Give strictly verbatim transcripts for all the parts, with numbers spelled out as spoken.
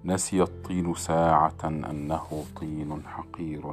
نسي الطين ساعة أنه طين حقير،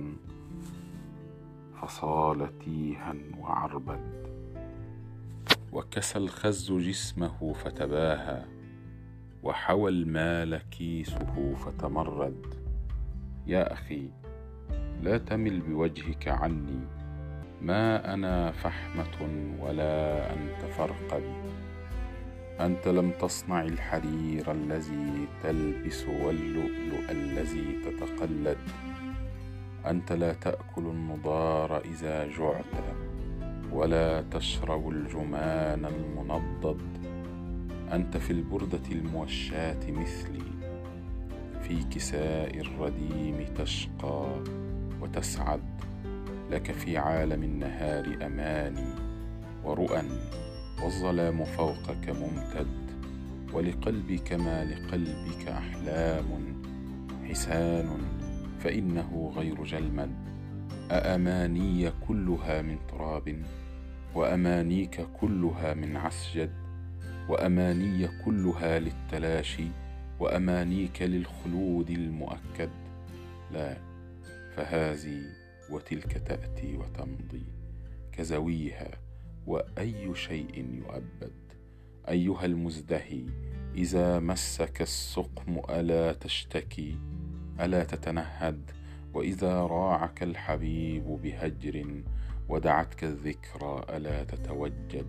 فصال تيها وعربد. وكسى الخز جسمه فتباهى، وحوى المال كيسه فتمرد. يا أخي لا تمل بوجهك عني، ما أنا فحمة ولا أنت فرقد. أنت لم تصنع الحرير الذي تلبس واللؤلؤ الذي تتقلد. أنت لا تأكل النضار إذا جعت، ولا تشرب الجمان المنضد. أنت في البردة الموشاة مثلي، في كساء الرديم تشقى وتسعد. لك في عالم النهار أماني ورؤى، والظلام فوقك ممتد. ولقلبك ما لقلبك أحلام حسان، فإنه غير جلمد. أأماني كلها من تراب، وأمانيك كلها من عسجد. وأماني كلها للتلاشي، وأمانيك للخلود المؤكد. لا، فهذه وتلك تأتي وتمضي كزويها، وأي شيء يؤبد. أيها المزدهي، إذا مسك السقم ألا تشتكي، ألا تتنهد؟ وإذا راعك الحبيب بهجر، ودعتك الذكرى ألا تتوجد؟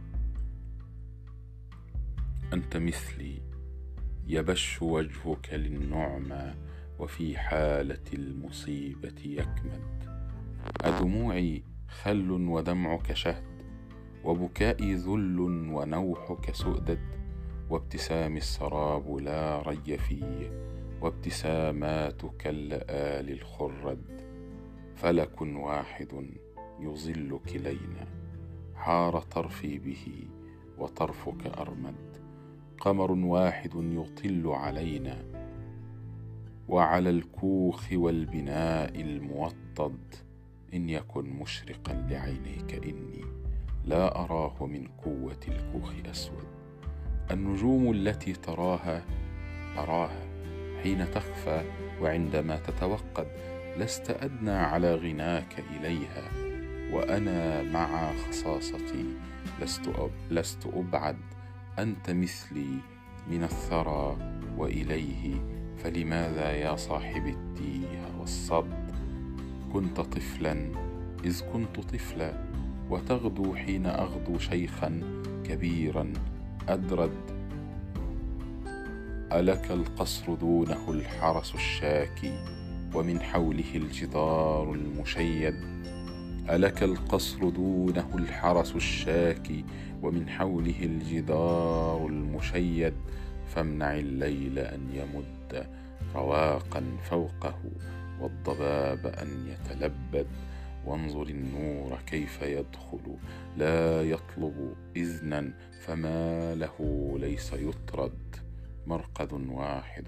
أنت مثلي، يبش وجهك للنعمى، وفي حالة المصيبة يكمد. أدموعي خل ودمعك شهد، وبكائي ذل ونوحك سؤدد. وابتسام السراب لا ري فيه، وابتساماتك اللآلي الخرد. فلك واحد يظل كلينا، حار طرفي به وطرفك أرمد. قمر واحد يطل علينا، وعلى الكوخ والبناء الموطد. إن يكن مشرقا لعينيك إني لا أراه من قوة الكوخ أسود. النجوم التي تراها أراها حين تخفى وعندما تتوقد. لست أدنى على غناك إليها، وأنا مع خصاصتي لست, أب لست أبعد. أنت مثلي من الثرى وإليه، فلماذا يا صاحب التيه والصد؟ كنت طفلا إذ كنت طفلا، وتغدو حين أغدو شيخا كبيرا أدرد. ألك القصر دونه الحرس الشاكي، ومن حوله الجدار المشيد؟ ألك القصر دونه الحرس الشاكي، ومن حوله الجدار المشيد؟ فامنع الليل أن يمد رواقا فوقه، والضباب أن يتلبد. وانظر النور كيف يدخل، لا يطلب إذنا، فما له ليس يطرد. مرقد واحد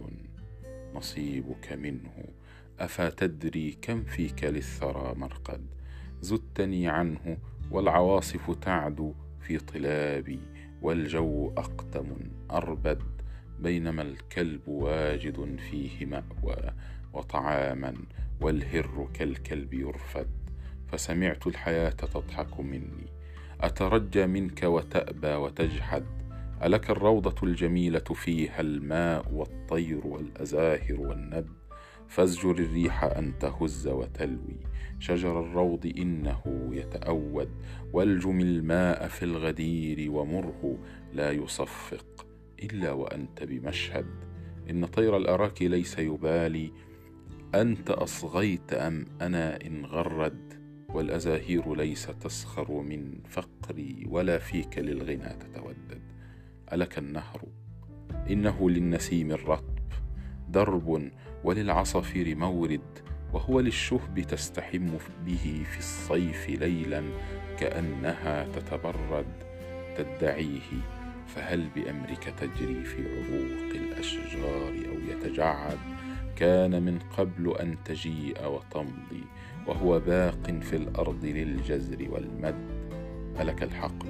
نصيبك منه، أفتدري كم فيك للثرى مرقد؟ زدتني عنه والعواصف تعدو في طلابي، والجو أقدم أربد. بينما الكلب واجد فيه مأوى وطعاما، والهر كالكلب يرفد. فسمعت الحياة تضحك مني، أترجى منك وتأبى وتجحد. ألك الروضة الجميلة فيها الماء والطير والأزاهر والند؟ فازجر الريح أن تهز وتلوي، شجر الروض إنه يتأود. والجم الماء في الغدير ومره، لا يصفق إلا وأنت بمشهد. إن طير الأراك ليس يبالي، أنت أصغيت أم أنا إن غرد. والأزاهير ليس تسخر من فقري، ولا فيك للغنى تتودد. ألك النهر إنه للنسيم الرطب درب، وللعصافير مورد. وهو للشهب تستحم به في الصيف ليلا، كأنها تتبرد. تدعيه، فهل بأمرك تجري في عروق الأشجار أو يتجعد؟ كان من قبل أن تجيء وتمضي، وهو باق في الأرض للجزر والمد. ألك الحقل،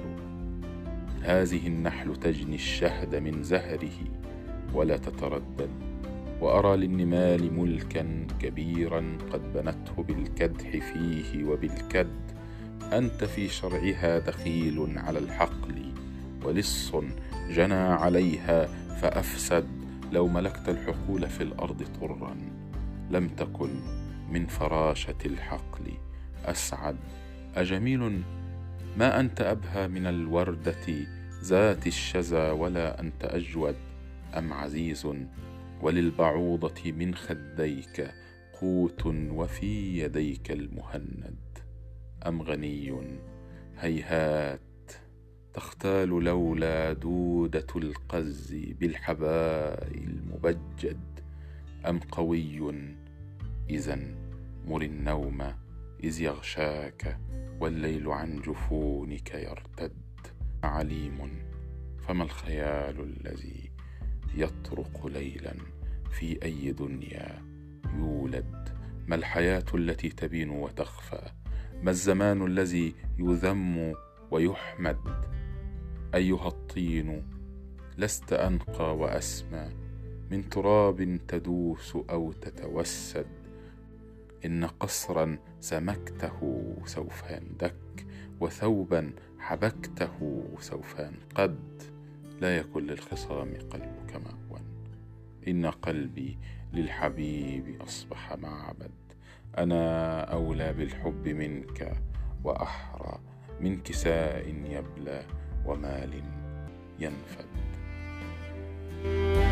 هذه النحل تجني الشهد من زهره ولا تتردد. وأرى للنمال ملكا كبيرا قد بنته بالكدح فيه وبالكد. أنت في شرعها دخيل على الحقل، ولص جنى عليها فأفسد. لو ملكت الحقول في الأرض طرا لم تكن من فراشة الحقل أسعد. أجميل ما أنت أبهى من الوردة ذات الشذا ولا أنت أجود، أم عزيز وللبعوضة من خديك قوت وفي يديك المهند، أم غني هيهات تختال لولا دودة القز بالحباء المبجد، أم قوي إذن مر النوم إذ يغشاك والليل عن جفونك يرتد. عليم فما الخيال الذي يطرق ليلا في أي دنيا يولد، ما الحياة التي تبين وتخفى، ما الزمان الذي يذم ويحمد. أيها الطين لست أنقى وأسمى من تراب تدوس أو تتوسد، إن قصرا سمكته سوف يندك وثوبا حبكته سوف ينقد. لا يكن للخصام قلبك مأوى، إن قلبي للحبيب أصبح معبد. أنا أولى بالحب منك وأحرى من كساء يبلى ومال ينفد.